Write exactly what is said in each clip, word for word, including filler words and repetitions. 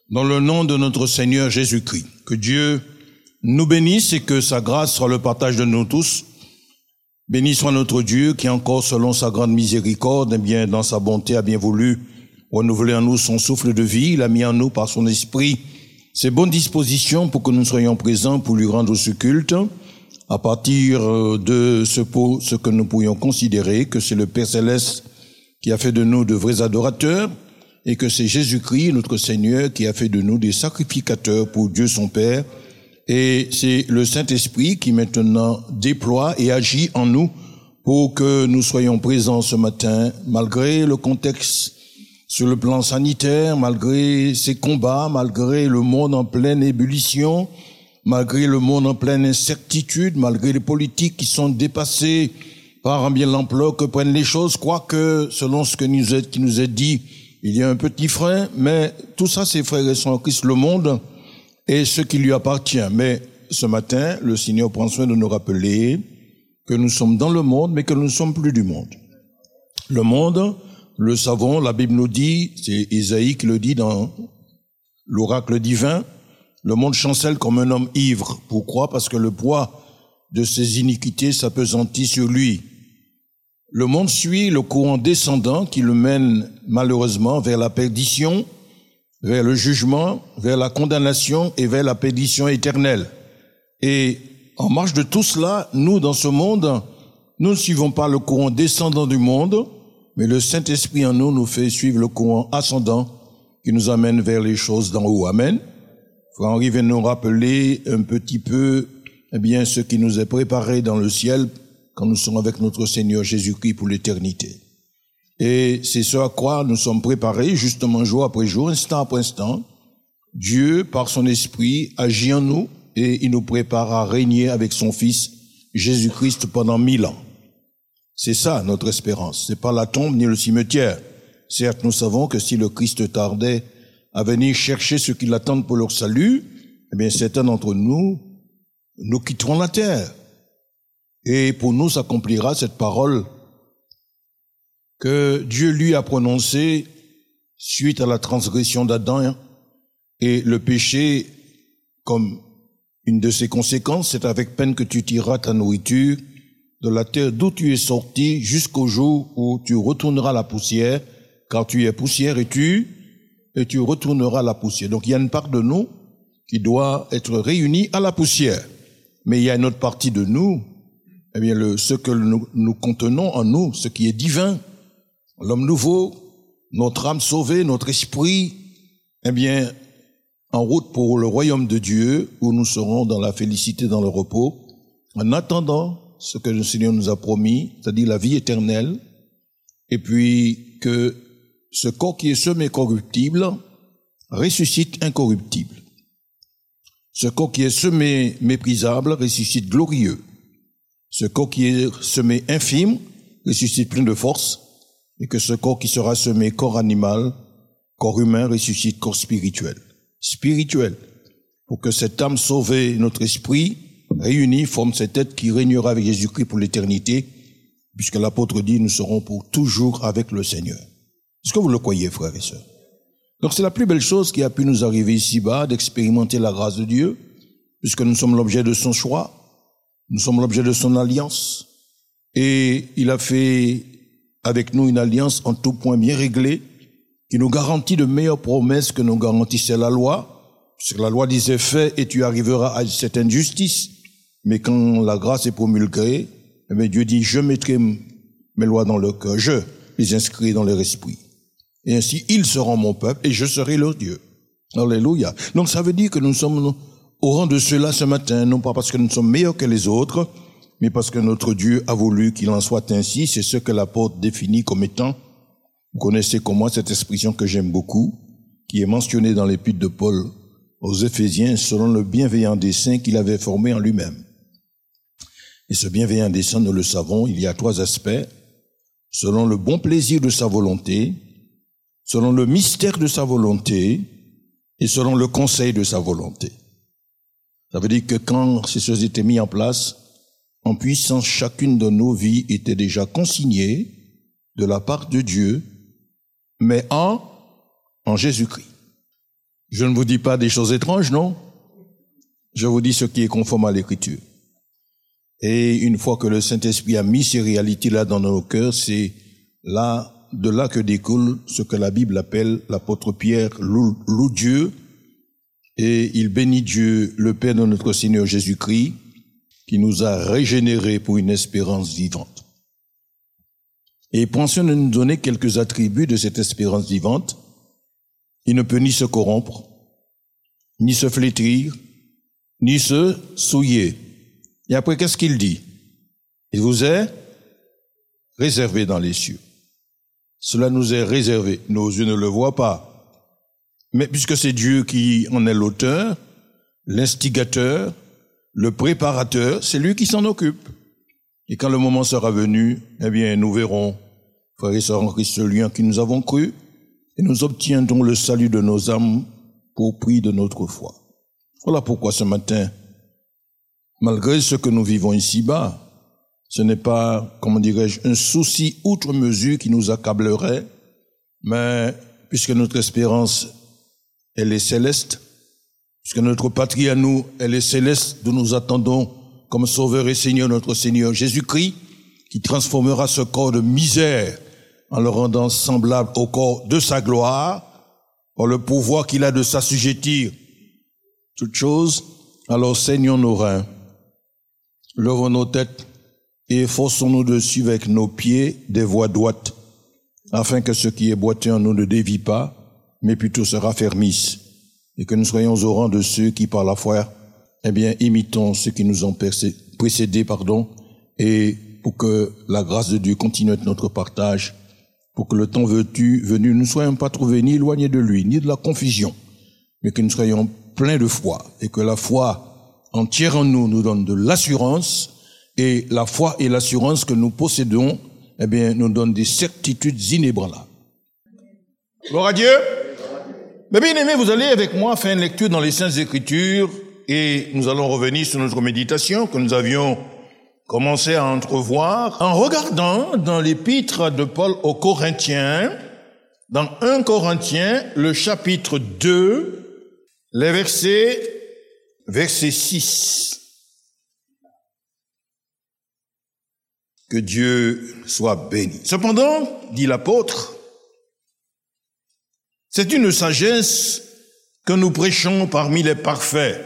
Dans le nom de notre Seigneur Jésus-Christ, que Dieu nous bénisse et que sa grâce soit le partage de nous tous. Béni soit notre Dieu qui encore selon sa grande miséricorde, et bien dans sa bonté a bien voulu renouveler en nous son souffle de vie. Il a mis en nous par son esprit ses bonnes dispositions pour que nous soyons présents pour lui rendre ce culte à partir de ce, ce que nous pourrions considérer que c'est le Père Céleste qui a fait de nous de vrais adorateurs et que c'est Jésus-Christ, notre Seigneur, qui a fait de nous des sacrificateurs pour Dieu son Père. Et c'est le Saint-Esprit qui maintenant déploie et agit en nous pour que nous soyons présents ce matin, malgré le contexte sur le plan sanitaire, malgré ces combats, malgré le monde en pleine ébullition, malgré le monde en pleine incertitude, malgré les politiques qui sont dépassées par bien l'ampleur que prennent les choses, quoique, selon ce que nous est, qui nous est dit, il y a un petit frein, mais tout ça, c'est frères et sœurs en Christ, le monde et ce qui lui appartient. Mais ce matin, le Seigneur prend soin de nous rappeler que nous sommes dans le monde, mais que nous ne sommes plus du monde. Le monde, le savons, la Bible nous dit, c'est Isaïe qui le dit dans l'oracle divin, le monde chancelle comme un homme ivre. Pourquoi? Parce que le poids de ses iniquités s'appesantit sur lui. Le monde suit le courant descendant qui le mène malheureusement vers la perdition, vers le jugement, vers la condamnation et vers la perdition éternelle. Et en marge de tout cela, nous, dans ce monde, nous ne suivons pas le courant descendant du monde, mais le Saint-Esprit en nous nous fait suivre le courant ascendant qui nous amène vers les choses d'en haut. Amen. Frère Henri vient nous rappeler un petit peu, eh bien, ce qui nous est préparé dans le ciel quand nous sommes avec notre Seigneur Jésus-Christ pour l'éternité. Et c'est ce à quoi nous sommes préparés, justement, jour après jour, instant après instant. Dieu, par son esprit, agit en nous et il nous prépare à régner avec son Fils, Jésus-Christ, pendant mille ans. C'est ça, notre espérance. C'est pas la tombe ni le cimetière. Certes, nous savons que si le Christ tardait à venir chercher ceux qui l'attendent pour leur salut, eh bien, certains d'entre nous, nous quitterons la terre. Et pour nous s'accomplira cette parole que Dieu lui a prononcée suite à la transgression d'Adam et le péché comme une de ses conséquences, c'est avec peine que tu tireras ta nourriture de la terre d'où tu es sorti jusqu'au jour où tu retourneras à la poussière, car tu es poussière et tu, et tu retourneras à la poussière. Donc il y a une part de nous qui doit être réunie à la poussière. Mais il y a une autre partie de nous, eh bien, le, ce que nous, nous contenons en nous, ce qui est divin, l'homme nouveau, notre âme sauvée, notre esprit, eh bien, en route pour le royaume de Dieu, où nous serons dans la félicité, dans le repos, en attendant ce que le Seigneur nous a promis, c'est-à-dire la vie éternelle, et puis que ce corps qui est semé corruptible ressuscite incorruptible. Ce corps qui est semé méprisable ressuscite glorieux. Ce corps qui est semé infime ressuscite plein de force, et que ce corps qui sera semé corps animal, corps humain, ressuscite corps spirituel. Spirituel. Pour que cette âme sauvée, notre esprit, réunis, forme cette tête qui régnera avec Jésus-Christ pour l'éternité, puisque l'apôtre dit, nous serons pour toujours avec le Seigneur. Est-ce que vous le croyez, frères et sœurs? Donc c'est la plus belle chose qui a pu nous arriver ici-bas, d'expérimenter la grâce de Dieu, puisque nous sommes l'objet de son choix, nous sommes l'objet de son alliance, et il a fait avec nous une alliance en tout point bien réglée, qui nous garantit de meilleures promesses que nous garantissait la loi, puisque la loi disait fais et tu arriveras à certaines justices, mais quand la grâce est promulguée, eh bien Dieu dit je mettrai mes lois dans leur cœur, je les inscris dans leur esprit. Et ainsi ils seront mon peuple et je serai leur Dieu. Alléluia. Donc ça veut dire que nous sommes au rang de ceux-là ce matin, non pas parce que nous sommes meilleurs que les autres, mais parce que notre Dieu a voulu qu'il en soit ainsi. C'est ce que l'apôtre définit comme étant, vous connaissez comme moi cette expression que j'aime beaucoup, qui est mentionnée dans l'épître de Paul aux Éphésiens, selon le bienveillant dessein qu'il avait formé en lui-même. Et ce bienveillant dessein, nous le savons, il y a trois aspects. Selon le bon plaisir de sa volonté, selon le mystère de sa volonté, et selon le conseil de sa volonté. Ça veut dire que quand ces choses étaient mises en place, en puissance, chacune de nos vies était déjà consignée de la part de Dieu, mais en, en Jésus-Christ. Je ne vous dis pas des choses étranges, non? Je vous dis ce qui est conforme à l'Écriture. Et une fois que le Saint-Esprit a mis ces réalités-là dans nos cœurs, c'est là, de là que découle ce que la Bible appelle l'apôtre Pierre loue, loue Dieu, et il bénit Dieu, le Père de notre Seigneur Jésus-Christ, qui nous a régénérés pour une espérance vivante. Et pensons de nous donner quelques attributs de cette espérance vivante. Il ne peut ni se corrompre, ni se flétrir, ni se souiller. Et après, qu'est-ce qu'il dit? Il vous est réservé dans les cieux. Cela nous est réservé. Nos yeux ne le voient pas. Mais puisque c'est Dieu qui en est l'auteur, l'instigateur, le préparateur, c'est lui qui s'en occupe. Et quand le moment sera venu, eh bien, nous verrons, frères et sœurs en Christ, celui en qui nous avons cru, et nous obtiendrons le salut de nos âmes pour prix de notre foi. Voilà pourquoi ce matin, malgré ce que nous vivons ici-bas, ce n'est pas, comment dirais-je, un souci outre mesure qui nous accablerait, mais puisque notre espérance, elle est céleste, puisque notre patrie à nous, elle est céleste, d'où nous attendons comme Sauveur et Seigneur notre Seigneur Jésus-Christ, qui transformera ce corps de misère en le rendant semblable au corps de sa gloire, par le pouvoir qu'il a de s'assujettir toutes choses. Alors saignons nos reins, levons nos têtes et efforçons-nous de suivre avec nos pieds des voies droites, afin que ce qui est boiteux en nous ne dévie pas, mais plutôt se raffermisse, et que nous soyons au rang de ceux qui, par la foi, eh bien, imitons ceux qui nous ont précédés, pardon, et pour que la grâce de Dieu continue à être notre partage, pour que le temps venu, venu nous ne soyons pas trouvés ni éloignés de lui, ni de la confusion, mais que nous soyons pleins de foi, et que la foi entière en nous nous donne de l'assurance, et la foi et l'assurance que nous possédons, eh bien, nous donnent des certitudes inébranlables. Gloire à Dieu. Mais bien aimé, vous allez avec moi faire une lecture dans les Saintes Écritures, et nous allons revenir sur notre méditation que nous avions commencé à entrevoir en regardant dans l'épître de Paul aux Corinthiens, dans premier Corinthiens, le chapitre deux, les versets, verset six. Que Dieu soit béni. Cependant, dit l'apôtre, c'est une sagesse que nous prêchons parmi les parfaits.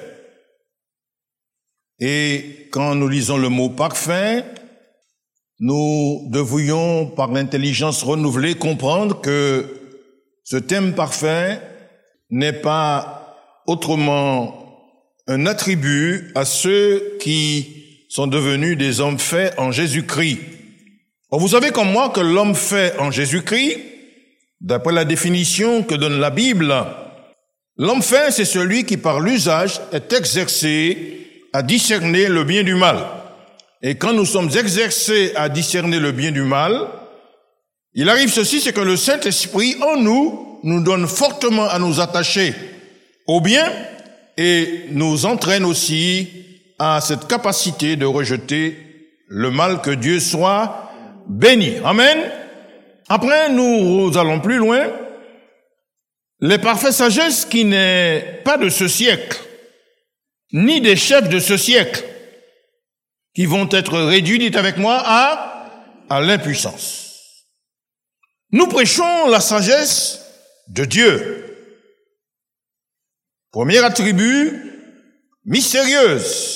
Et quand nous lisons le mot parfait, nous devrions, par l'intelligence renouvelée, comprendre que ce thème parfait n'est pas autrement un attribut à ceux qui sont devenus des hommes faits en Jésus-Christ. Or, vous savez comme moi que l'homme fait en Jésus-Christ, d'après la définition que donne la Bible, l'homme fait, c'est celui qui, par l'usage, est exercé à discerner le bien du mal. Et quand nous sommes exercés à discerner le bien du mal, il arrive ceci, c'est que le Saint-Esprit, en nous, nous donne fortement à nous attacher au bien et nous entraîne aussi à cette capacité de rejeter le mal. Que Dieu soit béni. Amen. Après, nous allons plus loin. Les parfaits sagesses qui n'est pas de ce siècle, ni des chefs de ce siècle, qui vont être réduits, dites avec moi, à, à l'impuissance. Nous prêchons la sagesse de Dieu. Premier attribut, mystérieuse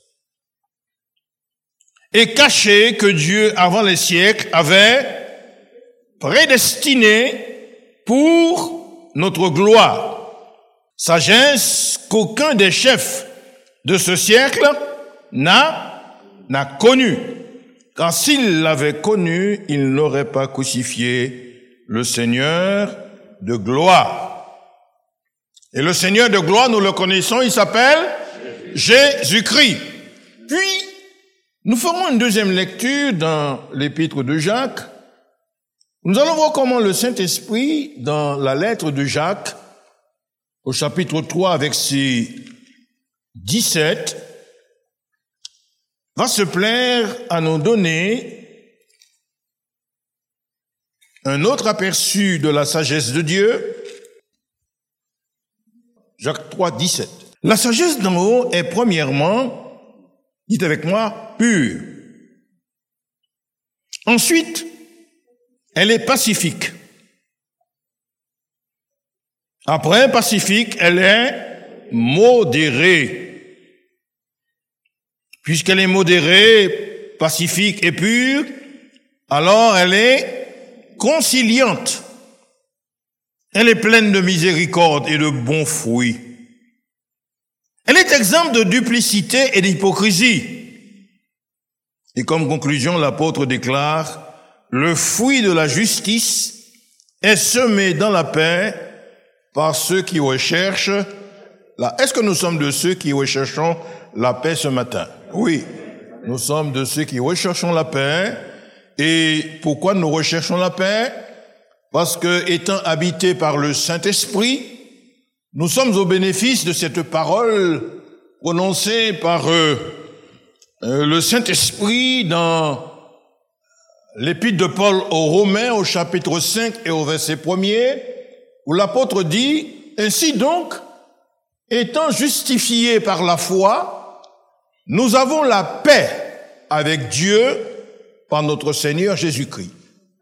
et cachée que Dieu, avant les siècles, avait prédestinée pour notre gloire. Sagesse qu'aucun des chefs de ce siècle n'a, n'a connue. Car s'il l'avait connue, il n'aurait pas crucifié le Seigneur de gloire. Et le Seigneur de gloire, nous le connaissons, il s'appelle Jésus-Christ. Puis, nous ferons une deuxième lecture dans l'épître de Jacques. Nous allons voir comment le Saint-Esprit, dans la lettre de Jacques, au chapitre trois, verset dix-sept, va se plaire à nous donner un autre aperçu de la sagesse de Dieu, Jacques trois, dix-sept. La sagesse d'en haut est premièrement, dites avec moi, pure. Ensuite, elle est pacifique. Après pacifique, elle est modérée. Puisqu'elle est modérée, pacifique et pure, alors elle est conciliante. Elle est pleine de miséricorde et de bons fruits. Elle est exempte de duplicité et d'hypocrisie. Et comme conclusion, l'apôtre déclare, le fruit de la justice est semé dans la paix par ceux qui recherchent la... Est-ce que nous sommes de ceux qui recherchons la paix ce matin? Oui, nous sommes de ceux qui recherchons la paix. Et pourquoi nous recherchons la paix? Parce que, étant habités par le Saint-Esprit, nous sommes au bénéfice de cette parole prononcée par euh, euh, le Saint-Esprit dans l'épître de Paul aux Romains au chapitre cinq et au verset premier, où l'apôtre dit, « Ainsi donc, étant justifiés par la foi, nous avons la paix avec Dieu par notre Seigneur Jésus-Christ. »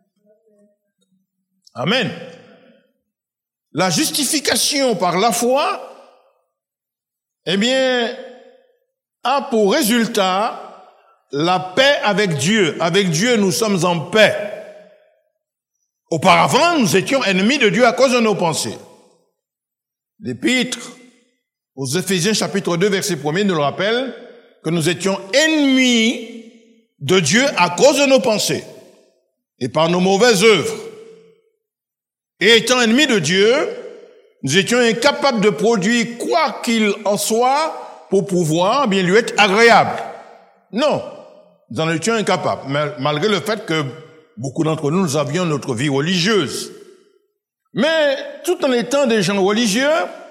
Amen. La justification par la foi, eh bien, a pour résultat la paix avec Dieu. Avec Dieu, nous sommes en paix. Auparavant, nous étions ennemis de Dieu à cause de nos pensées. L'épître aux Éphésiens chapitre deux, verset premier nous le rappelle que nous étions ennemis de Dieu à cause de nos pensées et par nos mauvaises œuvres. Et étant ennemis de Dieu, nous étions incapables de produire quoi qu'il en soit pour pouvoir bien lui être agréable. Non, nous en étions incapables, malgré le fait que beaucoup d'entre nous, nous avions notre vie religieuse. Mais tout en étant des gens religieux,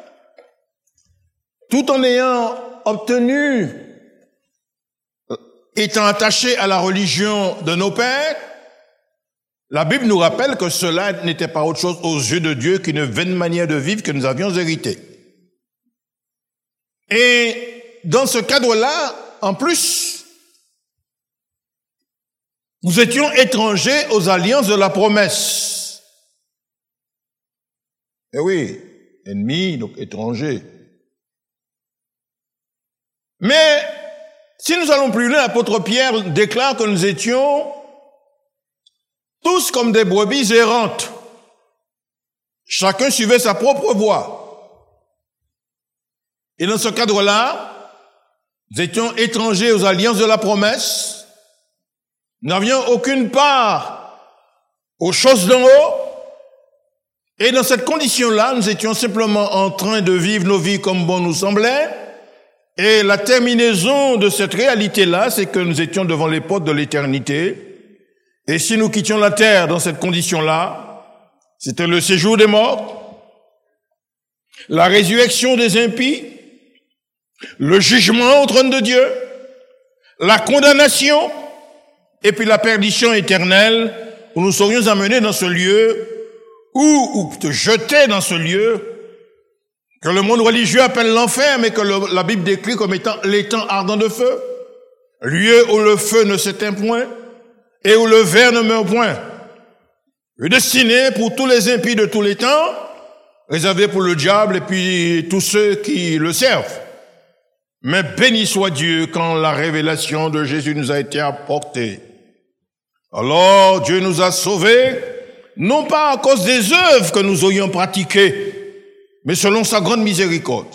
tout en ayant obtenu, étant attachés à la religion de nos pères, la Bible nous rappelle que cela n'était pas autre chose aux yeux de Dieu qu'une vaine manière de vivre que nous avions héritée. Et dans ce cadre-là, en plus, nous étions étrangers aux alliances de la promesse. Eh oui, ennemis, donc étrangers. Mais, si nous allons plus loin, l'apôtre Pierre déclare que nous étions tous comme des brebis errantes. Chacun suivait sa propre voie. Et dans ce cadre-là, nous étions étrangers aux alliances de la promesse. Nous n'avions aucune part aux choses d'en haut. Et dans cette condition-là, nous étions simplement en train de vivre nos vies comme bon nous semblait. Et la terminaison de cette réalité-là, c'est que nous étions devant les portes de l'éternité. Et si nous quittions la terre dans cette condition-là, c'était le séjour des morts, la résurrection des impies, le jugement au trône de Dieu, la condamnation, et puis la perdition éternelle, où nous serions amenés dans ce lieu, ou, ou te jeter dans ce lieu, que le monde religieux appelle l'enfer, mais que le, la Bible décrit comme étant l'étang ardent de feu, lieu où le feu ne s'éteint point, et où le ver ne meurt point. Destiné pour tous les impies de tous les temps, réservé pour le diable et puis tous ceux qui le servent. Mais béni soit Dieu quand la révélation de Jésus nous a été apportée. Alors Dieu nous a sauvés, non pas à cause des œuvres que nous aurions pratiquées, mais selon sa grande miséricorde.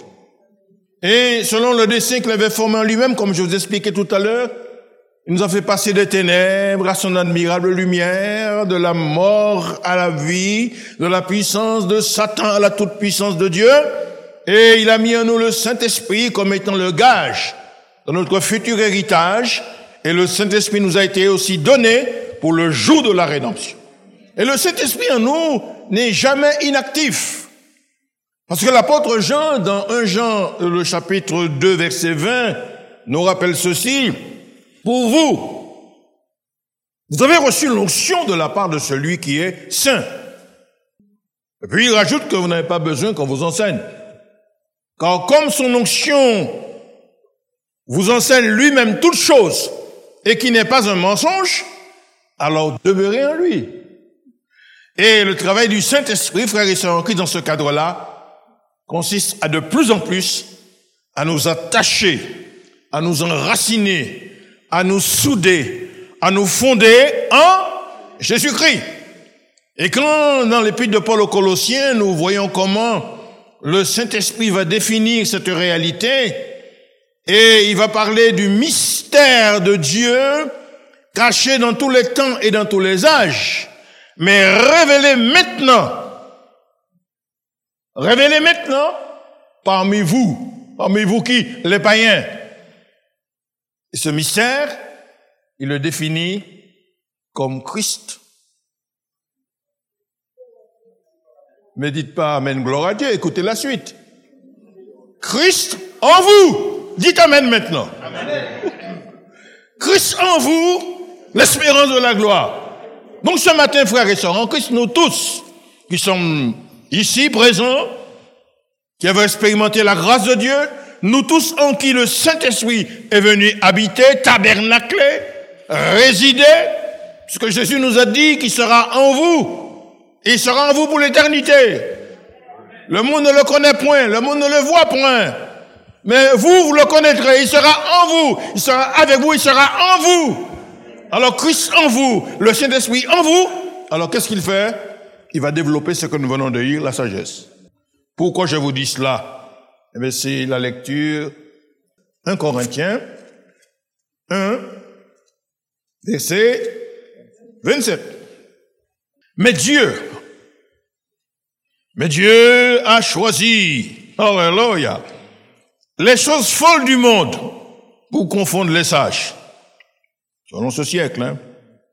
Et selon le dessein qu'il avait formé en lui-même, comme je vous expliquais tout à l'heure, il nous a fait passer des ténèbres à son admirable lumière, de la mort à la vie, de la puissance de Satan à la toute-puissance de Dieu. Et il a mis en nous le Saint-Esprit comme étant le gage de notre futur héritage. Et le Saint-Esprit nous a été aussi donné pour le jour de la rédemption. Et le Saint-Esprit en nous n'est jamais inactif. Parce que l'apôtre Jean, dans premier Jean, le chapitre deux, verset vingt, nous rappelle ceci. Pour vous, vous avez reçu l'onction de la part de celui qui est saint. Et puis il rajoute que vous n'avez pas besoin qu'on vous enseigne. Car comme son onction vous enseigne lui-même toutes choses et qui n'est pas un mensonge, alors demeurez en lui. Et le travail du Saint-Esprit, frères et sœurs, qui dans ce cadre-là, consiste à de plus en plus à nous attacher, à nous enraciner, à nous souder, à nous fonder en Jésus-Christ. Et quand dans l'épître de Paul aux Colossiens, nous voyons comment le Saint-Esprit va définir cette réalité, et il va parler du mystère de Dieu caché dans tous les temps et dans tous les âges, mais révélé maintenant. Révélé maintenant parmi vous. Parmi vous qui? Les païens. Et ce mystère, il le définit comme Christ. Mais dites pas Amen, gloire à Dieu, écoutez la suite. Christ en vous. Dites Amen maintenant. Amen. Christ en vous, l'espérance de la gloire. Donc ce matin, frères et sœurs, en Christ, nous tous qui sommes ici présents, qui avons expérimenté la grâce de Dieu, nous tous en qui le Saint-Esprit est venu habiter, tabernacler, résider, ce que Jésus nous a dit qu'il sera en vous. Et il sera en vous pour l'éternité. Le monde ne le connaît point, le monde ne le voit point. Mais vous, vous le connaîtrez, il sera en vous, il sera avec vous, il sera en vous. Alors Christ en vous, le Saint-Esprit en vous, alors qu'est-ce qu'il fait? Il va développer ce que nous venons de lire, la sagesse. Pourquoi je vous dis cela? Eh bien, c'est la lecture un Corinthiens un, verset vingt-sept. Mais Dieu, mais Dieu a choisi, alléluia, les choses folles du monde pour confondre les sages. Selon ce siècle, hein.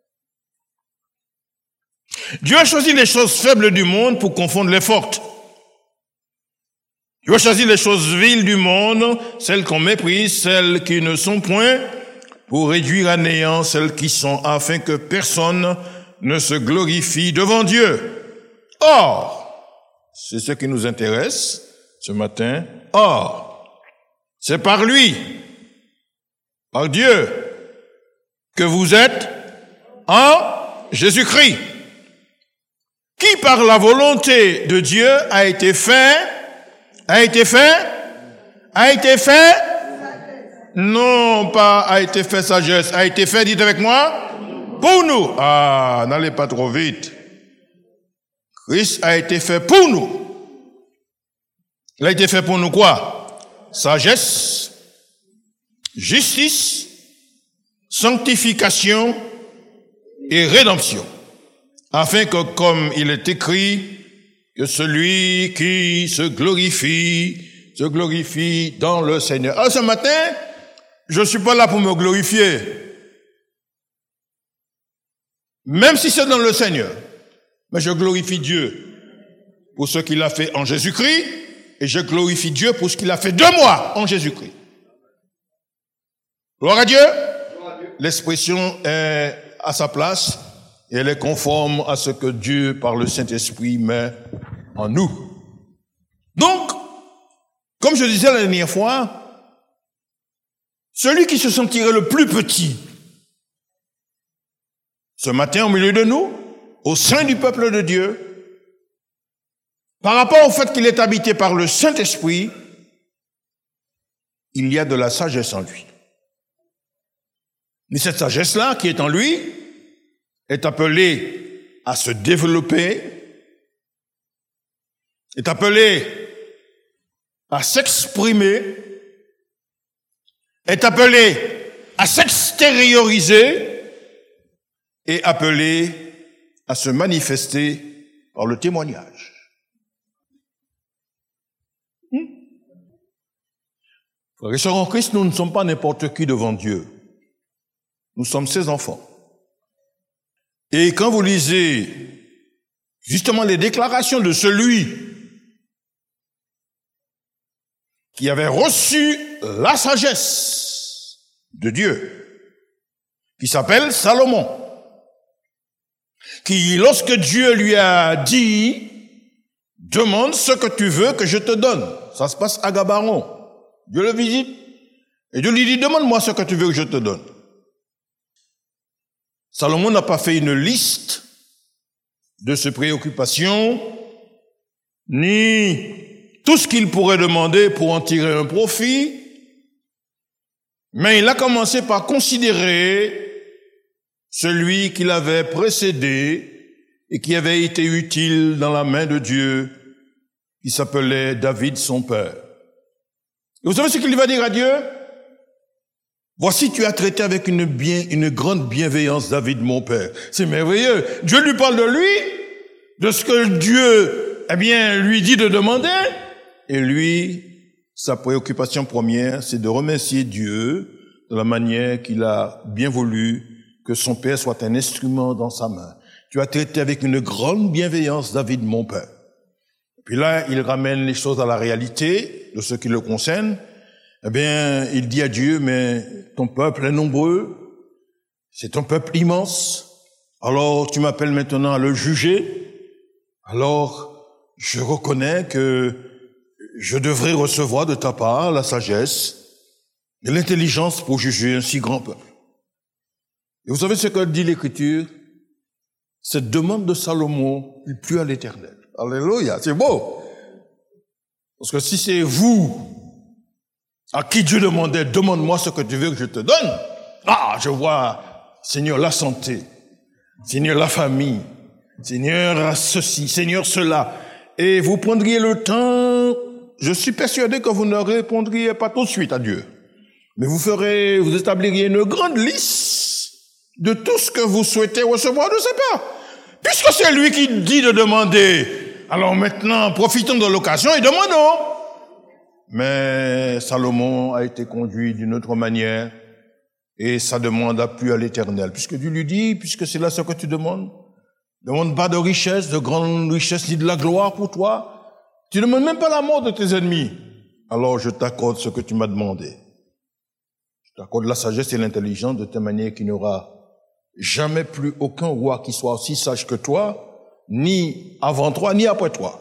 Dieu a choisi les choses faibles du monde pour confondre les fortes. Dieu a choisi les choses viles du monde, celles qu'on méprise, celles qui ne sont point, pour réduire à néant celles qui sont, afin que personne ne se glorifie devant Dieu. Or, c'est ce qui nous intéresse ce matin. Or, c'est par lui, par Dieu, que vous êtes en Jésus-Christ, qui par la volonté de Dieu a été fait, a été fait, a été fait, non pas a été fait sagesse, a été fait, dites avec moi, pour nous. Ah, n'allez pas trop vite. Christ a été fait pour nous. Il a été fait pour nous quoi? Sagesse, justice, sanctification et rédemption, afin que, comme il est écrit, que celui qui se glorifie, se glorifie dans le Seigneur. Alors ce matin, je ne suis pas là pour me glorifier, même si c'est dans le Seigneur, mais je glorifie Dieu pour ce qu'il a fait en Jésus-Christ, et je glorifie Dieu pour ce qu'il a fait de moi en Jésus-Christ. Gloire à Dieu. L'expression est à sa place et elle est conforme à ce que Dieu, par le Saint-Esprit, met en nous. Donc, comme je disais la dernière fois, celui qui se sentirait le plus petit, ce matin au milieu de nous, au sein du peuple de Dieu, par rapport au fait qu'il est habité par le Saint-Esprit, il y a de la sagesse en lui. Mais cette sagesse-là, qui est en lui, est appelée à se développer, est appelée à s'exprimer, est appelée à s'extérioriser et appelée à se manifester par le témoignage. Frères et sœurs en Christ, nous ne sommes pas n'importe qui devant Dieu. Nous sommes ses enfants. Et quand vous lisez justement les déclarations de celui qui avait reçu la sagesse de Dieu, qui s'appelle Salomon, qui, lorsque Dieu lui a dit, demande ce que tu veux que je te donne. Ça se passe à Gabaron. Dieu le visite. Et Dieu lui dit, demande-moi ce que tu veux que je te donne. Salomon n'a pas fait une liste de ses préoccupations, ni tout ce qu'il pourrait demander pour en tirer un profit, mais il a commencé par considérer celui qui l'avait précédé et qui avait été utile dans la main de Dieu, qui s'appelait David, son père. Et vous savez ce qu'il va dire à Dieu? Voici, tu as traité avec une bien, une grande bienveillance David, mon père. C'est merveilleux. Dieu lui parle de lui, de ce que Dieu, eh bien, lui dit de demander. Et lui, sa préoccupation première, c'est de remercier Dieu de la manière qu'il a bien voulu que son père soit un instrument dans sa main. Tu as traité avec une grande bienveillance David, mon père. Puis là, il ramène les choses à la réalité de ce qui le concerne. Eh bien, il dit à Dieu, mais ton peuple est nombreux, c'est un peuple immense, alors tu m'appelles maintenant à le juger, alors je reconnais que je devrais recevoir de ta part la sagesse et l'intelligence pour juger un si grand peuple. Et vous savez ce que dit l'Écriture? Cette demande de Salomon il plut à l'Éternel. Alléluia, c'est beau. Parce que si c'est vous à qui Dieu demandait, demande-moi ce que tu veux que je te donne. Ah, je vois, Seigneur, la santé. Seigneur, la famille. Seigneur, ceci. Seigneur, cela. Et vous prendriez le temps, je suis persuadé que vous ne répondriez pas tout de suite à Dieu. Mais vous ferez, vous établiriez une grande liste de tout ce que vous souhaitez recevoir de ses pas. Puisque c'est lui qui dit de demander, alors maintenant, profitons de l'occasion et demandons. Mais Salomon a été conduit d'une autre manière et sa demande a plu à l'Éternel. Puisque Dieu lui dit, puisque c'est là ce que tu demandes, demande pas de richesse, de grande richesse, ni de la gloire pour toi. Tu ne demandes même pas la mort de tes ennemis. Alors je t'accorde ce que tu m'as demandé. Je t'accorde la sagesse et l'intelligence de telle manière qu'il n'y aura jamais plus aucun roi qui soit aussi sage que toi, ni avant toi, ni après toi.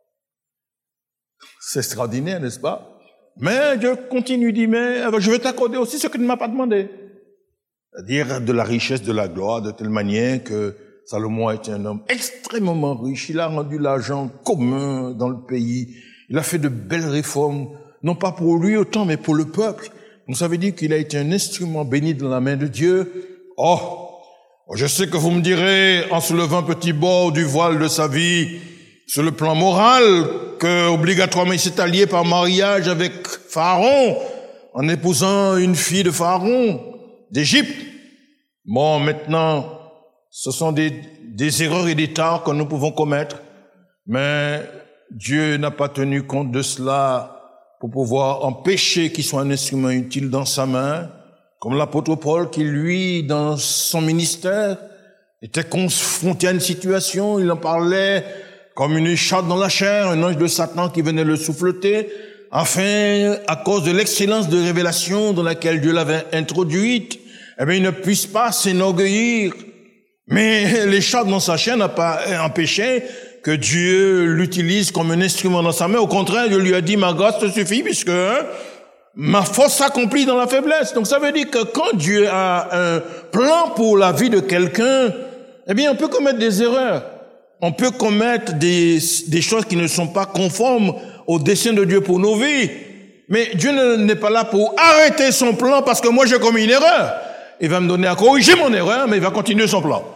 C'est extraordinaire, n'est-ce pas? Mais Dieu continue, dit, mais je vais t'accorder aussi ce que tu ne m'as pas demandé. C'est-à-dire de la richesse, de la gloire, de telle manière que Salomon était un homme extrêmement riche. Il a rendu l'argent commun dans le pays. Il a fait de belles réformes, non pas pour lui autant, mais pour le peuple. Donc ça veut dire qu'il a été un instrument béni dans la main de Dieu. Oh, je sais que vous me direz, en soulevant un petit bord du voile de sa vie, sur le plan moral, que obligatoirement il s'est allié par mariage avec Pharaon, en épousant une fille de Pharaon, d'Égypte. Bon, maintenant, ce sont des, des erreurs et des torts que nous pouvons commettre, mais Dieu n'a pas tenu compte de cela pour pouvoir empêcher qu'il soit un instrument utile dans sa main, comme l'apôtre Paul qui, lui, dans son ministère, était confronté à une situation, il en parlait comme une écharpe dans la chair, un ange de Satan qui venait le souffleter, afin, à cause de l'excellence de révélation dans laquelle Dieu l'avait introduite, eh bien, il ne puisse pas s'enorgueillir. Mais l'écharpe dans sa chair n'a pas empêché que Dieu l'utilise comme un instrument dans sa main. Au contraire, Dieu lui a dit, ma grâce te suffit, puisque hein, ma force s'accomplit dans la faiblesse. Donc ça veut dire que quand Dieu a un plan pour la vie de quelqu'un, eh bien, on peut commettre des erreurs. On peut commettre des, des choses qui ne sont pas conformes au dessein de Dieu pour nos vies. Mais Dieu n'est pas là pour arrêter son plan parce que moi j'ai commis une erreur. Il va me donner à corriger mon erreur, mais il va continuer son plan.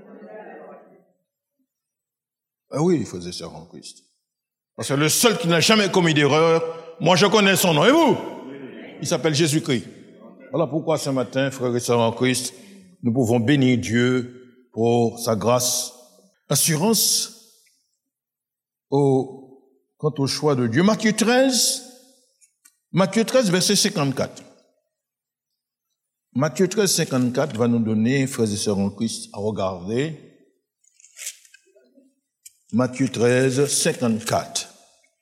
Ah oui, il faisait ça en Christ. Parce que le seul qui n'a jamais commis d'erreur, moi je connais son nom. Et vous? Il s'appelle Jésus-Christ. Voilà pourquoi ce matin, frères et sœurs en Christ, nous pouvons bénir Dieu pour sa grâce. Assurance au, quant au choix de Dieu. Matthieu treize, Matthieu treize, verset cinquante-quatre. Matthieu treize, cinquante-quatre va nous donner, frères et sœurs en Christ, à regarder. Matthieu treize, cinquante-quatre.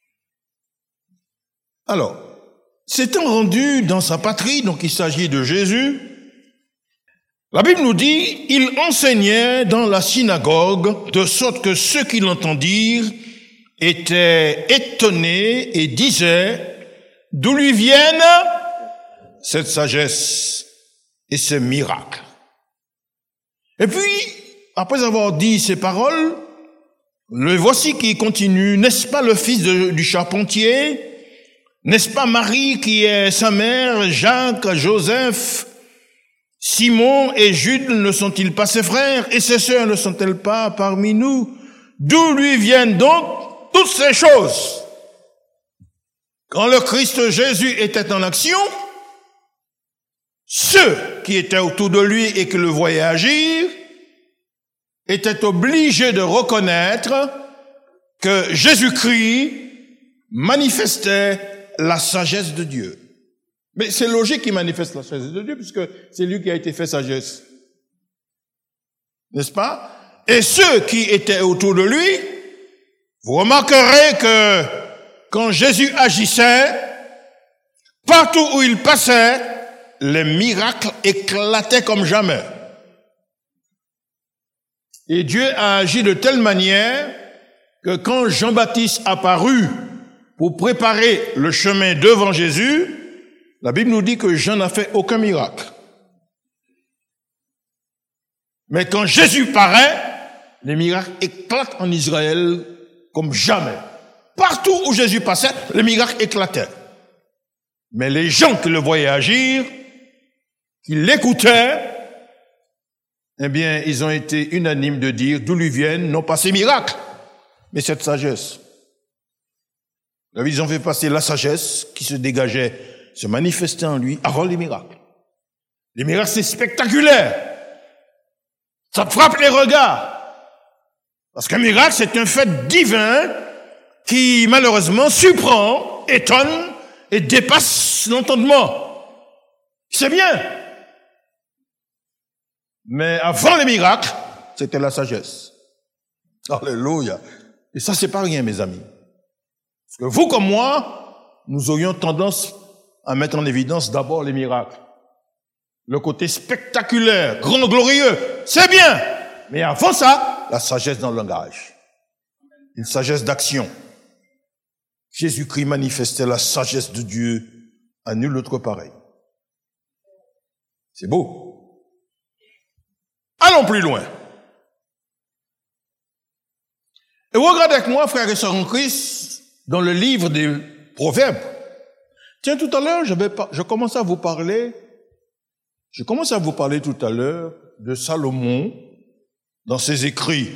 Alors, s'étant rendu dans sa patrie, donc il s'agit de Jésus, la Bible nous dit, il enseignait dans la synagogue, de sorte que ceux qui l'entendirent étaient étonnés et disaient, d'où lui viennent cette sagesse et ce miracle. Et puis, après avoir dit ces paroles, le voici qui continue, n'est-ce pas le fils de, du charpentier? N'est-ce pas Marie qui est sa mère, Jacques, Joseph, Simon et Jude ne sont-ils pas ses frères? Et ses sœurs ne sont-elles pas parmi nous? D'où lui viennent donc toutes ces choses? Quand le Christ Jésus était en action, ceux qui étaient autour de lui et qui le voyaient agir étaient obligés de reconnaître que Jésus-Christ manifestait la sagesse de Dieu. Mais c'est logique qu'il manifeste la sagesse de Dieu, puisque c'est lui qui a été fait sagesse. N'est-ce pas? Et ceux qui étaient autour de lui, vous remarquerez que quand Jésus agissait, partout où il passait, les miracles éclataient comme jamais. Et Dieu a agi de telle manière que quand Jean-Baptiste apparut pour préparer le chemin devant Jésus, la Bible nous dit que Jean n'a fait aucun miracle. Mais quand Jésus paraît, les miracles éclatent en Israël comme jamais. Partout où Jésus passait, les miracles éclataient. Mais les gens qui le voyaient agir, qui l'écoutaient, eh bien, ils ont été unanimes de dire d'où lui viennent, non pas ces miracles, mais cette sagesse. Ils ont fait passer la sagesse qui se dégageait, se manifestait en lui avant les miracles. Les miracles, c'est spectaculaire. Ça frappe les regards. Parce qu'un miracle, c'est un fait divin qui, malheureusement, surprend, étonne et dépasse l'entendement. C'est bien. Mais avant les miracles, c'était la sagesse. Alléluia. Et ça, c'est pas rien, mes amis. Parce que vous comme moi, nous aurions tendance à mettre en évidence d'abord les miracles. Le côté spectaculaire, grand, glorieux, c'est bien. Mais avant ça, la sagesse dans le langage. Une sagesse d'action. Jésus-Christ manifestait la sagesse de Dieu à nul autre pareil. C'est beau. Allons plus loin. Et vous regardez avec moi, frères et sœurs en Christ, dans le livre des Proverbes. Tiens, tout à l'heure, je, je commençais à vous parler, je commençais à vous parler tout à l'heure de Salomon dans ses écrits.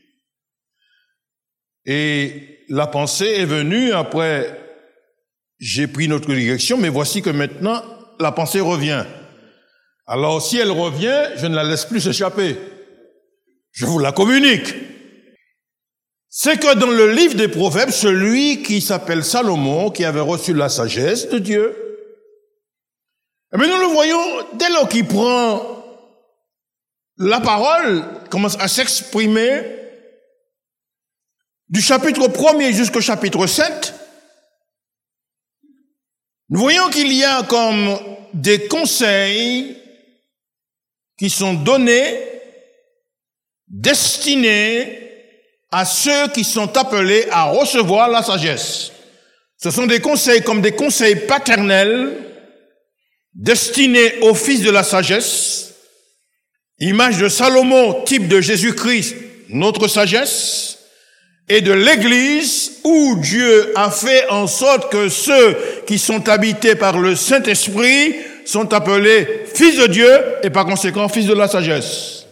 Et la pensée est venue après, j'ai pris notre direction, mais voici que maintenant, la pensée revient. Alors, si elle revient, je ne la laisse plus s'échapper. Je vous la communique. C'est que dans le livre des Proverbes, celui qui s'appelle Salomon, qui avait reçu la sagesse de Dieu, mais nous le voyons, dès lors qu'il prend la parole, commence à s'exprimer, du chapitre premier jusqu'au chapitre sept, nous voyons qu'il y a comme des conseils qui sont donnés, destinés à ceux qui sont appelés à recevoir la sagesse. Ce sont des conseils comme des conseils paternels, destinés aux fils de la sagesse, image de Salomon, type de Jésus-Christ, notre sagesse, et de l'Église où Dieu a fait en sorte que ceux qui sont habités par le Saint-Esprit sont appelés fils de Dieu et par conséquent fils de la sagesse.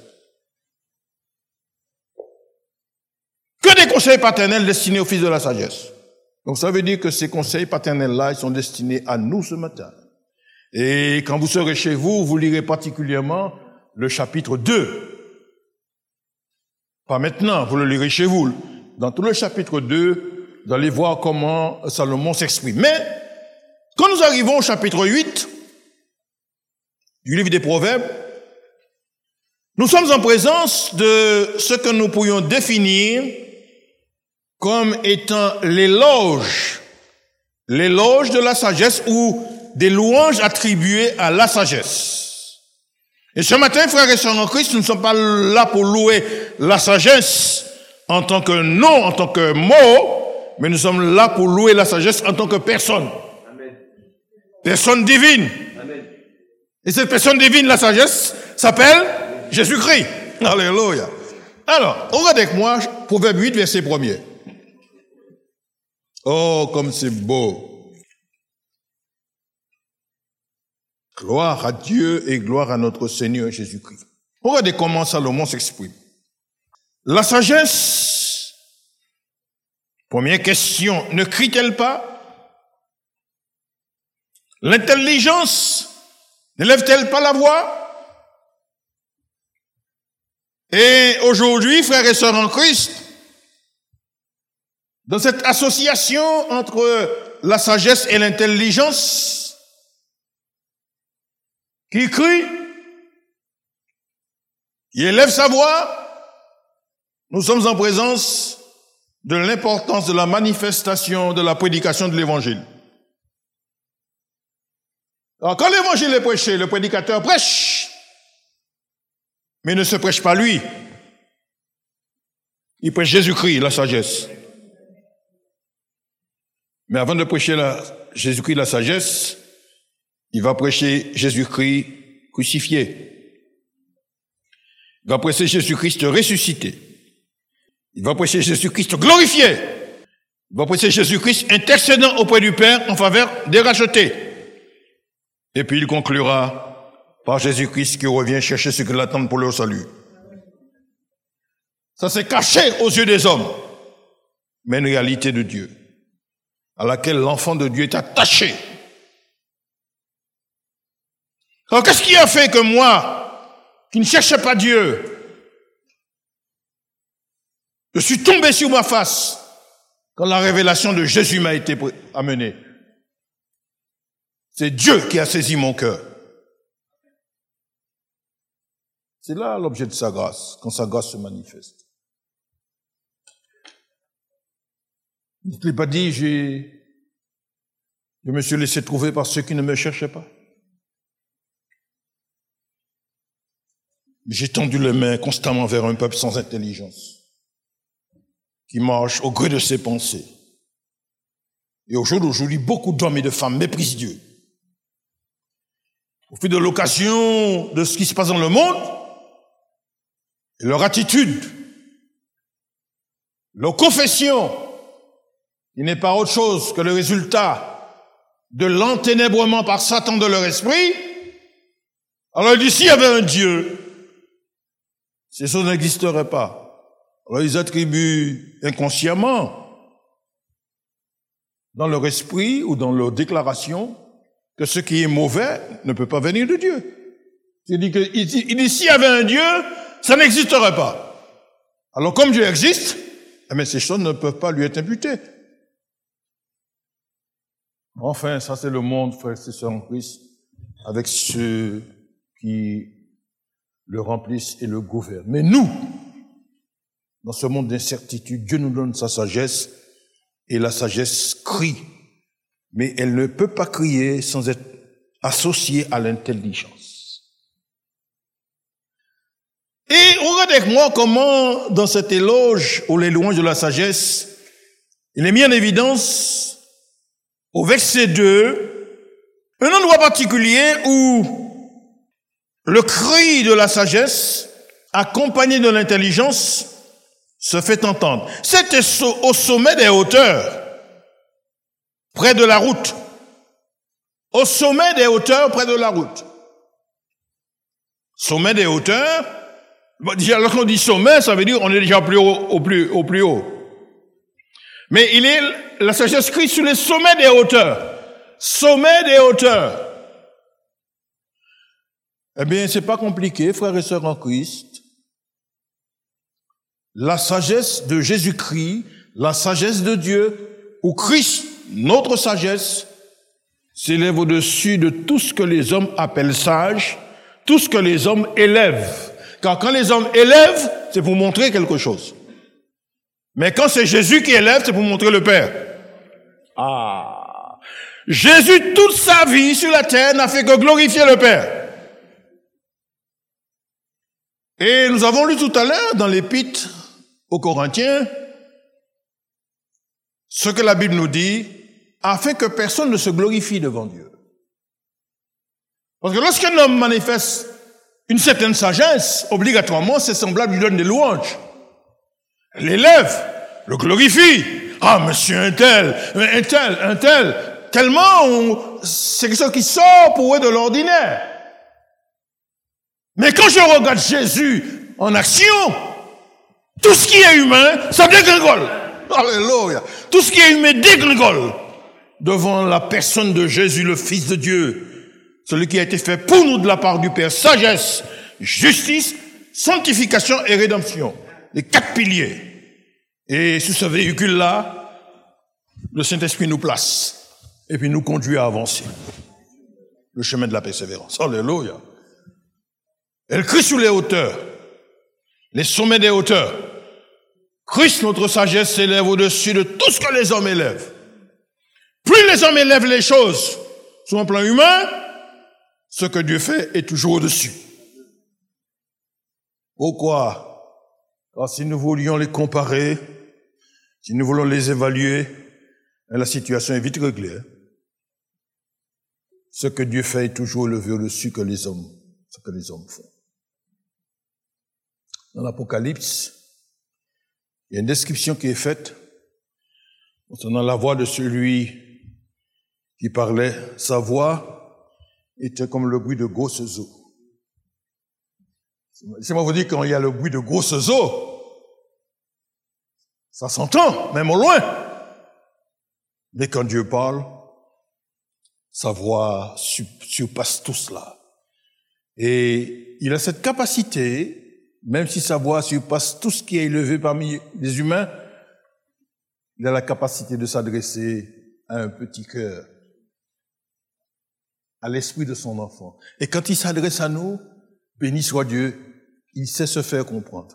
Que des conseils paternels destinés aux fils de la sagesse. Donc ça veut dire que ces conseils paternels-là, ils sont destinés à nous ce matin. Et quand vous serez chez vous, vous lirez particulièrement le chapitre deux. Pas maintenant, vous le lirez chez vous. Dans tout le chapitre deux, vous allez voir comment Salomon s'exprime. Mais, quand nous arrivons au chapitre huit du livre des Proverbes, nous sommes en présence de ce que nous pourrions définir comme étant l'éloge, l'éloge de la sagesse ou des louanges attribuées à la sagesse. Et ce matin, frères et sœurs en Christ, nous ne sommes pas là pour louer la sagesse en tant que nom, en tant que mot, mais nous sommes là pour louer la sagesse en tant que personne. Amen. Personne divine. Amen. Et cette personne divine, la sagesse, s'appelle Jésus-Christ. Alléluia. Alors, regardez avec moi, Proverbe huit, verset premier. Oh, comme c'est beau. Gloire à Dieu et gloire à notre Seigneur Jésus-Christ. Regardez comment Salomon s'exprime. La sagesse, première question, ne crie-t-elle pas? L'intelligence, ne lève-t-elle pas la voix? Et aujourd'hui, frères et sœurs en Christ, dans cette association entre la sagesse et l'intelligence, qui crie, qui élève sa voix, nous sommes en présence de l'importance de la manifestation de la prédication de l'évangile. Alors, quand l'évangile est prêché, le prédicateur prêche, mais ne se prêche pas lui. Il prêche Jésus-Christ, la sagesse. Mais avant de prêcher la, Jésus-Christ, la sagesse, il va prêcher Jésus-Christ crucifié. Il va prêcher Jésus-Christ ressuscité. Il va prêcher Jésus-Christ glorifié. Il va prêcher Jésus-Christ intercédant auprès du Père en faveur des rachetés. Et puis il conclura par Jésus-Christ qui revient chercher ceux qui l'attendent pour leur salut. Ça s'est caché aux yeux des hommes, mais une réalité de Dieu, à laquelle l'enfant de Dieu est attaché. Alors qu'est-ce qui a fait que moi, qui ne cherchais pas Dieu, je suis tombé sur ma face quand la révélation de Jésus m'a été amenée? C'est Dieu qui a saisi mon cœur. C'est là l'objet de sa grâce, quand sa grâce se manifeste. Il ne l'ai pas dit, j'ai, je me suis laissé trouver par ceux qui ne me cherchaient pas. J'ai tendu les mains constamment vers un peuple sans intelligence, qui marche au gré de ses pensées. Et au jour d'aujourd'hui, beaucoup d'hommes et de femmes méprisent Dieu. Au fil de l'occasion de ce qui se passe dans le monde, et leur attitude, leur confession, qui n'est pas autre chose que le résultat de l'enténèbrement par Satan de leur esprit, alors ils disent, s'il y avait un Dieu, ces choses n'existeraient pas. Alors ils attribuent inconsciemment, dans leur esprit ou dans leur déclaration, que ce qui est mauvais ne peut pas venir de Dieu. Il dit, que, il dit, il dit s'il y avait un Dieu, ça n'existerait pas. Alors comme Dieu existe, eh bien, ces choses ne peuvent pas lui être imputées. Enfin, ça c'est le monde, frères et sœurs en Christ, avec ceux qui le remplissent et le gouvernent. Mais nous, dans ce monde d'incertitude, Dieu nous donne sa sagesse, et la sagesse crie. Mais elle ne peut pas crier sans être associée à l'intelligence. Et regardez avec moi comment, dans cet éloge ou les louanges de la sagesse, il est mis en évidence, au verset deux, un endroit particulier où le cri de la sagesse, accompagné de l'intelligence, se fait entendre. C'était au sommet des hauteurs, près de la route. Au sommet des hauteurs, près de la route. Sommet des hauteurs, déjà, lorsqu'on dit sommet, ça veut dire on est déjà plus haut, au plus, au plus haut. Mais il est, la sagesse crie sur les sommets des hauteurs. Sommet des hauteurs. Eh bien, c'est pas compliqué, frères et sœurs en Christ. La sagesse de Jésus-Christ, la sagesse de Dieu, ou Christ, notre sagesse, s'élève au-dessus de tout ce que les hommes appellent sage, tout ce que les hommes élèvent. Car quand les hommes élèvent, c'est pour montrer quelque chose. Mais quand c'est Jésus qui élève, c'est pour montrer le Père. Ah! Jésus, toute sa vie sur la terre, n'a fait que glorifier le Père. Et nous avons lu tout à l'heure dans l'Épître aux Corinthiens, ce que la Bible nous dit, afin que personne ne se glorifie devant Dieu. Parce que lorsqu'un homme manifeste une certaine sagesse, obligatoirement, ses semblables lui donnent des louanges. L'élève, le glorifie. Ah, monsieur un tel, un tel, un tel. Tellement, on, c'est quelque chose qui sort pour eux de l'ordinaire. Mais quand je regarde Jésus en action, tout ce qui est humain, ça dégringole. Alléluia. Tout ce qui est humain dégringole devant la personne de Jésus, le Fils de Dieu. Celui qui a été fait pour nous de la part du Père. Sagesse, justice, sanctification et rédemption. Les quatre piliers. Et sous ce véhicule-là, le Saint-Esprit nous place. Et puis nous conduit à avancer. Le chemin de la persévérance. Alléluia. Elle crie sous les hauteurs. Les sommets des hauteurs. Christ, notre sagesse, s'élève au-dessus de tout ce que les hommes élèvent. Plus les hommes élèvent les choses sur un plan humain, ce que Dieu fait est toujours au-dessus. Pourquoi? Car si nous voulions les comparer, si nous voulons les évaluer, la situation est vite réglée. Ce que Dieu fait est toujours élevé au-dessus que les hommes, ce que les hommes font. Dans l'Apocalypse, il y a une description qui est faite concernant la voix de celui qui parlait. Sa voix était comme le bruit de grosses eaux. Laissez-moi vous dire, quand il y a le bruit de grosses eaux, ça s'entend, même au loin. Mais quand Dieu parle, sa voix surpasse tout cela. Et il a cette capacité, même si sa voix surpasse tout ce qui est élevé parmi les humains, il a la capacité de s'adresser à un petit cœur, à l'esprit de son enfant. Et quand il s'adresse à nous, béni soit Dieu, il sait se faire comprendre.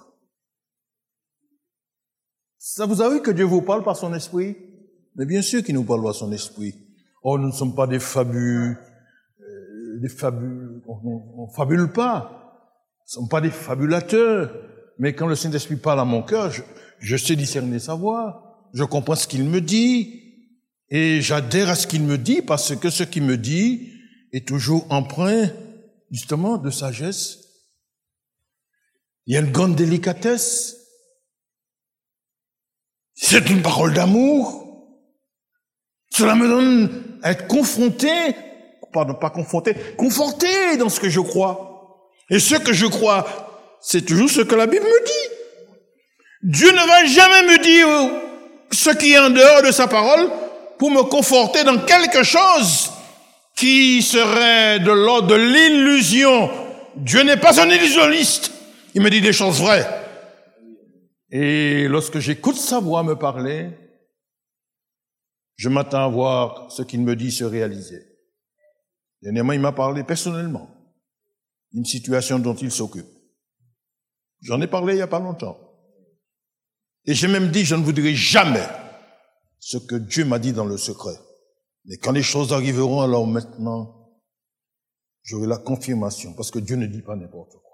Ça vous a vu que Dieu vous parle par son esprit? Mais bien sûr qu'il nous parle par son esprit. Oh, nous ne sommes pas des fabus, euh, des fabus, on ne fabule pas. Nous ne sommes pas des fabulateurs. Mais quand le Saint-Esprit parle à mon cœur, je, je sais discerner sa voix. Je comprends ce qu'il me dit. Et j'adhère à ce qu'il me dit parce que ce qu'il me dit est toujours empreint, justement, de sagesse. Il y a une grande délicatesse. C'est une parole d'amour. Cela me donne à être confronté, pardon, pas confronté, conforté dans ce que je crois. Et ce que je crois, c'est toujours ce que la Bible me dit. Dieu ne va jamais me dire ce qui est en dehors de sa parole pour me conforter dans quelque chose qui serait de l'ordre de l'illusion. Dieu n'est pas un illusionniste. Il me dit des choses vraies. Et lorsque j'écoute sa voix me parler, je m'attends à voir ce qu'il me dit se réaliser. Dernièrement, il m'a parlé personnellement d'une situation dont il s'occupe. J'en ai parlé il n'y a pas longtemps. Et j'ai même dit, je ne vous dirai jamais ce que Dieu m'a dit dans le secret. Mais quand les choses arriveront, alors maintenant, j'aurai la confirmation, parce que Dieu ne dit pas n'importe quoi.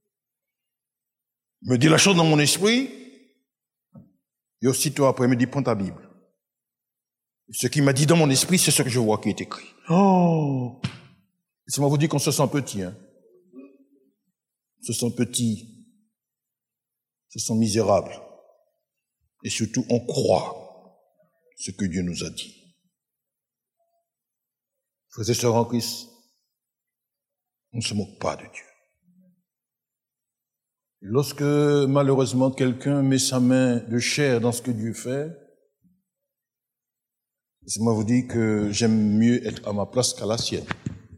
Il me dit la chose dans mon esprit, et aussitôt après, il me dit, prends ta Bible. Ce qu'il m'a dit dans mon esprit, c'est ce que je vois qui est écrit. Oh! Laissez-moi vous dire qu'on se sent petit, hein. On se sent petit. On se sent misérable. Et surtout, on croit ce que Dieu nous a dit. Frères et sœurs en Christ, on ne se moque pas de Dieu. Et lorsque, malheureusement, quelqu'un met sa main de chair dans ce que Dieu fait, laissez-moi vous dire que j'aime mieux être à ma place qu'à la sienne.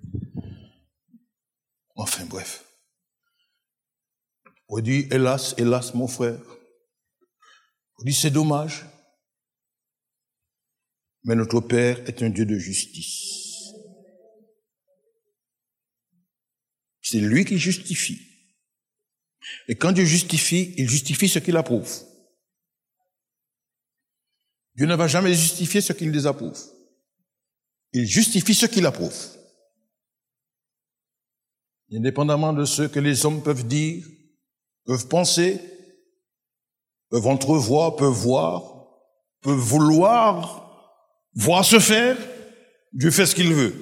Enfin, bref. On dit, hélas, hélas, mon frère. On dit, c'est dommage. Mais notre Père est un Dieu de justice. C'est lui qui justifie. Et quand Dieu justifie, il justifie ce qu'il approuve. Dieu ne va jamais justifier ce qu'il désapprouve. Il justifie ce qu'il approuve. Indépendamment de ce que les hommes peuvent dire, peuvent penser, peuvent entrevoir, peuvent voir, peut vouloir voir se faire, Dieu fait ce qu'il veut.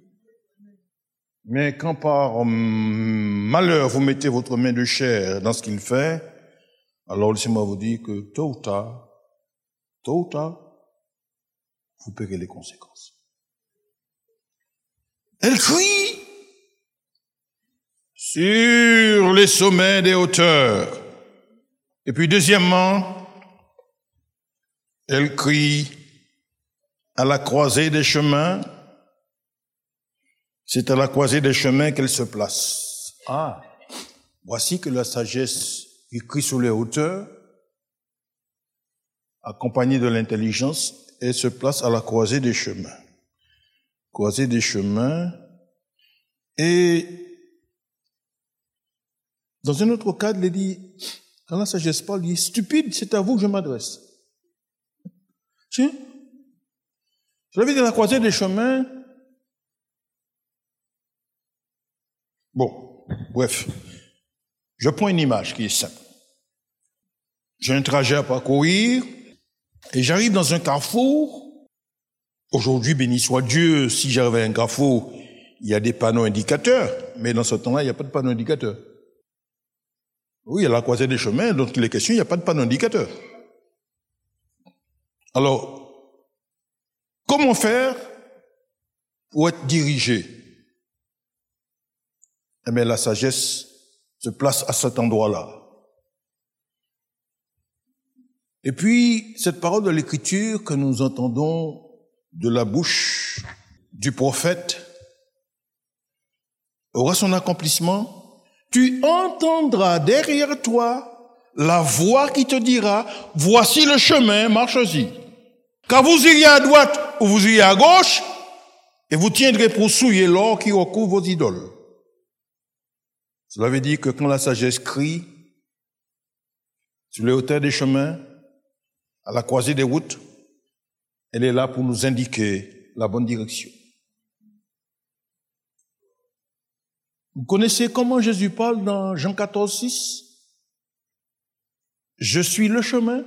Mais quand par hum, malheur vous mettez votre main de chair dans ce qu'il fait, alors laissez-moi vous dire que tôt ou tard, tôt ou tard, vous paierez les conséquences. Elle crie sur les sommets des hauteurs. Et puis deuxièmement, elle crie à la croisée des chemins. C'est à la croisée des chemins qu'elle se place. Ah, voici que la sagesse qui crie sur les hauteurs, accompagnée de l'intelligence, elle se place à la croisée des chemins. Croisée des chemins. Et dans un autre cadre, il dit, quand la sagesse parle, il dit, stupide, c'est à vous que je m'adresse. Si? Je l'avais dit à la croisée des chemins. Bon, bref. Je prends une image qui est simple. J'ai un trajet à parcourir et j'arrive dans un carrefour. Aujourd'hui, béni soit Dieu, si j'arrive à un carrefour, il y a des panneaux indicateurs, mais dans ce temps-là, il n'y a pas de panneau indicateur. Oui, il y a la croisée des chemins, donc les questions, il n'y a pas de panneau indicateur. Alors, comment faire pour être dirigé? Eh bien, la sagesse se place à cet endroit-là. Et puis, cette parole de l'Écriture que nous entendons de la bouche du prophète aura son accomplissement. Tu entendras derrière toi la voix qui te dira, voici le chemin, marche-y. Quand vous iriez à droite ou vous iriez à gauche, et vous tiendrez pour souiller l'or qui recouvre vos idoles. Cela veut dire que quand la sagesse crie sur les hauteurs des chemins, à la croisée des routes, elle est là pour nous indiquer la bonne direction. Vous connaissez comment Jésus parle dans Jean quatorze, six? Je suis le chemin,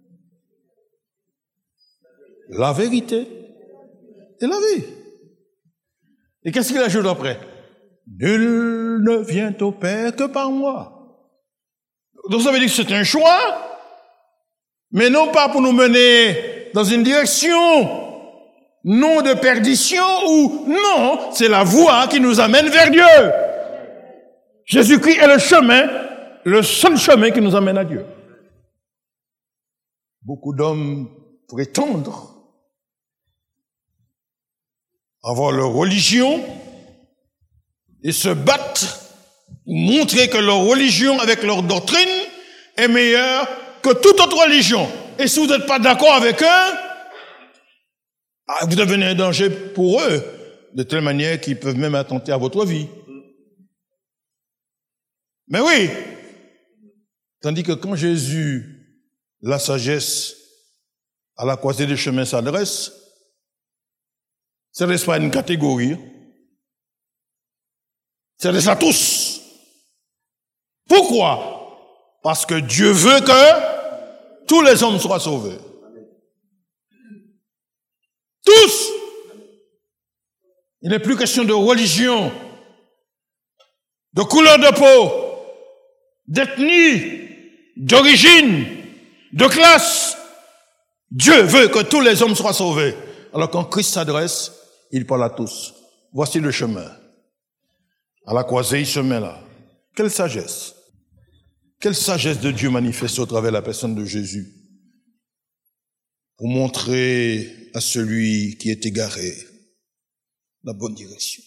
la vérité et la vie. Et qu'est-ce qu'il ajoute après? Nul ne vient au Père que par moi. Donc ça veut dire que c'est un choix, mais non pas pour nous mener dans une direction, non de perdition, ou non, c'est la voie qui nous amène vers Dieu. Jésus-Christ est le chemin, le seul chemin qui nous amène à Dieu. Beaucoup d'hommes prétendent avoir leur religion et se battent pour montrer que leur religion avec leur doctrine est meilleure que toute autre religion. Et si vous n'êtes pas d'accord avec eux, vous devenez un danger pour eux, de telle manière qu'ils peuvent même attenter à votre vie. Mais oui, tandis que quand Jésus, la sagesse, à la croisée des chemins s'adresse, ça ne reste pas une catégorie, ça reste à tous. Pourquoi? Parce que Dieu veut que tous les hommes soient sauvés. Tous. Il n'est plus question de religion, de couleur de peau, d'ethnie, d'origine, de classe. Dieu veut que tous les hommes soient sauvés. Alors quand Christ s'adresse, il parle à tous. Voici le chemin. À la croisée, il se met là. Quelle sagesse. Quelle sagesse de Dieu manifeste au travers de la personne de Jésus pour montrer à celui qui est égaré la bonne direction.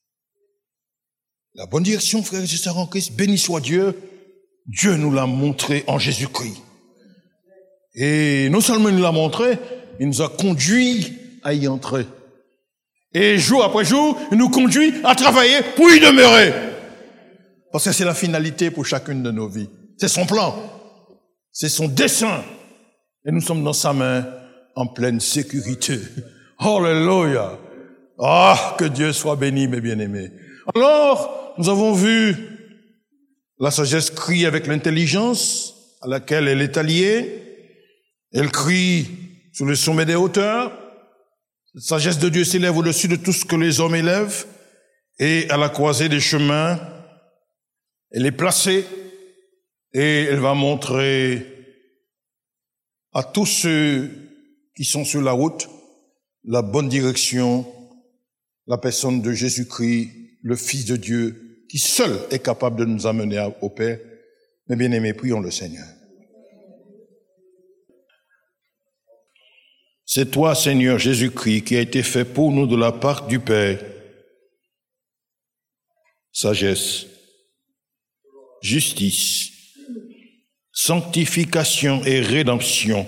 La bonne direction, frères et sœurs en Christ, béni soit Dieu. Dieu nous l'a montré en Jésus-Christ. Et non seulement il nous l'a montré, il nous a conduits à y entrer. Et jour après jour, il nous conduit à travailler pour y demeurer. Parce que c'est la finalité pour chacune de nos vies. C'est son plan. C'est son dessein. Et nous sommes dans sa main en pleine sécurité. Alléluia. Ah, que Dieu soit béni, mes bien-aimés. Alors, nous avons vu la sagesse crie avec l'intelligence à laquelle elle est alliée. Elle crie sur le sommet des hauteurs. La sagesse de Dieu s'élève au-dessus de tout ce que les hommes élèvent. Et à la croisée des chemins, elle est placée et elle va montrer à tous ceux qui sont sur la route la bonne direction, la personne de Jésus-Christ, le Fils de Dieu, qui seul est capable de nous amener au Père. Mais bien aimés, prions le Seigneur. C'est toi, Seigneur Jésus-Christ, qui a été fait pour nous de la part du Père. Sagesse, justice, sanctification et rédemption.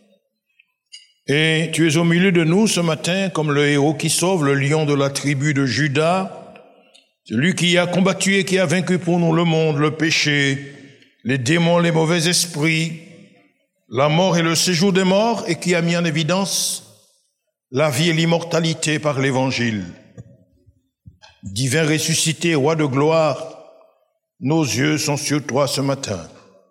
Et tu es au milieu de nous ce matin comme le héros qui sauve le lion de la tribu de Juda, celui qui a combattu et qui a vaincu pour nous le monde, le péché, les démons, les mauvais esprits, la mort et le séjour des morts, et qui a mis en évidence la vie et l'immortalité par l'Évangile. Divin ressuscité, roi de gloire, nos yeux sont sur toi ce matin.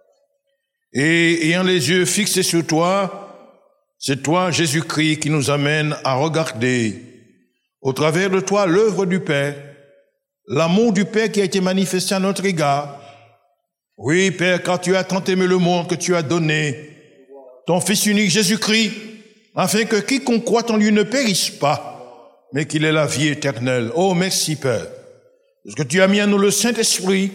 Et ayant les yeux fixés sur toi, c'est toi, Jésus-Christ, qui nous amène à regarder, au travers de toi, l'œuvre du Père, l'amour du Père qui a été manifesté à notre égard. Oui, Père, car tu as tant aimé le monde que tu as donné ton Fils unique, Jésus-Christ, afin que quiconque croit en lui ne périsse pas, mais qu'il ait la vie éternelle. Oh, merci, Père, parce que tu as mis en nous le Saint-Esprit,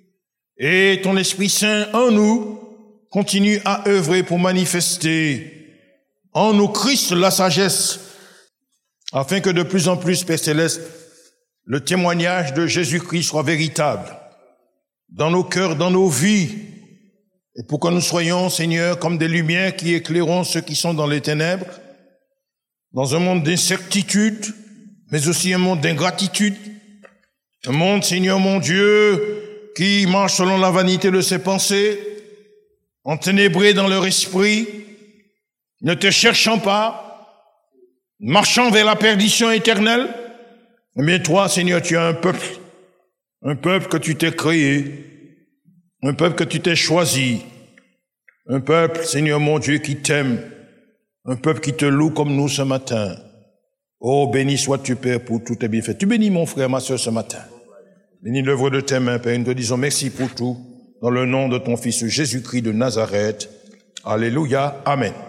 et ton Esprit Saint en nous continue à œuvrer pour manifester en nous Christ la sagesse, afin que de plus en plus, Père Céleste, le témoignage de Jésus-Christ soit véritable dans nos cœurs, dans nos vies, et pour que nous soyons, Seigneur, comme des lumières qui éclaireront ceux qui sont dans les ténèbres, dans un monde d'incertitude, mais aussi un monde d'ingratitude, un monde, Seigneur mon Dieu, qui marche selon la vanité de ses pensées, enténébrés dans leur esprit, ne te cherchant pas, marchant vers la perdition éternelle. Mais toi, Seigneur, tu as un peuple, un peuple que tu t'es créé, un peuple que tu t'es choisi, un peuple, Seigneur mon Dieu, qui t'aime, un peuple qui te loue comme nous ce matin. Oh, béni sois-tu, Père, pour tous tes bienfaits. Tu bénis mon frère, ma soeur, ce matin. Bénis l'œuvre de tes mains, Père. Nous te disons merci pour tout, dans le nom de ton Fils Jésus-Christ de Nazareth. Alléluia. Amen.